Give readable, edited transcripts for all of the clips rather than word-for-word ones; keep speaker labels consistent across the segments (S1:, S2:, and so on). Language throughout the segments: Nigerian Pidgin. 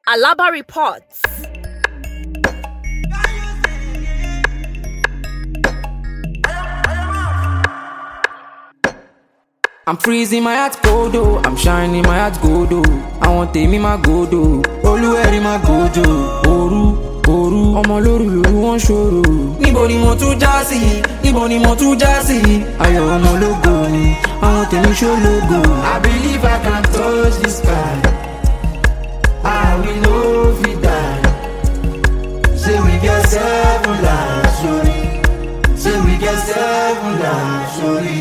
S1: Alaba reports.
S2: I'm freezing my heart cold oh, I'm shining my heart gold oh. I want take me my gold oh, Olúwẹ̀rí my gojo. Òru, ọmọ lóru wọ́n ṣòro. Níbo ni mo tún já sí? Níbo ni mo tún já sí? Ayọ̀ ọmọ ológo ni, àwọn tèmi ṣólógo. I believe I can touch the sky. I will no fit die. Say we get 7 lives, sorry. Say we get 7 lives, sorry.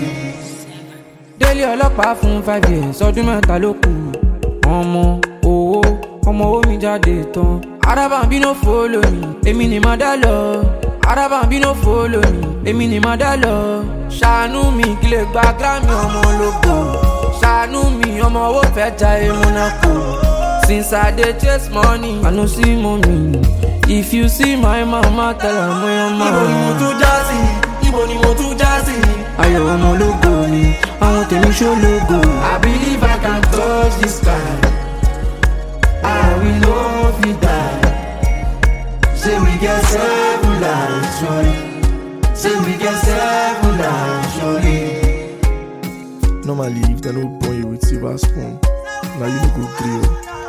S2: Délé ọlọ́pàá fún 5 years, ọdún mẹ́ta ló kù. Ọmọ owó mi jáde tán. Arabambi no follow me, èmi ni màá dá lọ. Arabambi no follow me, èmi ni màá dá lọ. Ṣàánú mi kí lè gba Grammy ọmọ ológo. Ṣàánú mi ọmọ owó fẹ́ jayé Monaco. Since I dey chase money, I no see mommy. If you see my mama, tell her my mama. Níbo ni mo tún já sí? Níbo ni mo tún já sí? Ayọ̀ ọmọ ológo ni, àwọn tèmi ṣólógo. I believe I can touch the sky. I will no fit die. Say we get 7 lives, sorry. Say we get 7 lives, sorry.
S3: Normally, if they no born you with silver spoon, now you no go grill.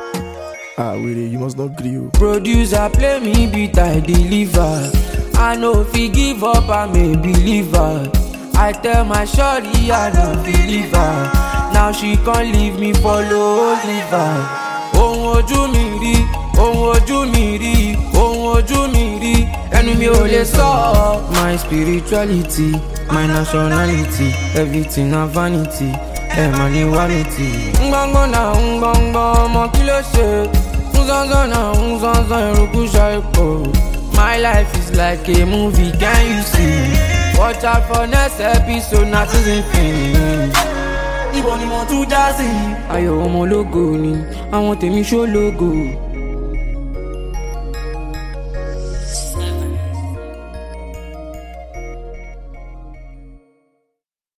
S3: Wait, you must not grill.
S2: Producer play me beat, I deliver. I know if he give up, I'm a believer. I tell my shorty I don't believe her. Now she can't leave me, follow Oliver. Ohun ojú mi rí, ohun ojú mi rí, ohun ojú mi rí, ẹnu mi ò lè sọ. My spirituality, my nationality, everything na vanity, mà ní vanity. Ngbọ́ngbọ́n na ngbọ́ngbọ́n, ọmọ kí ló ṣe? Nzọ́nzọ́n na nzọ́nzọ́n, eruku ṣàìpọ̀. My life is like a movie, can you see? Watch out for next episode, na season finish. Níbo ni mo tún já sí? Ayọ̀ ọmọ ológo ni, àwọn tèmi ṣólógo.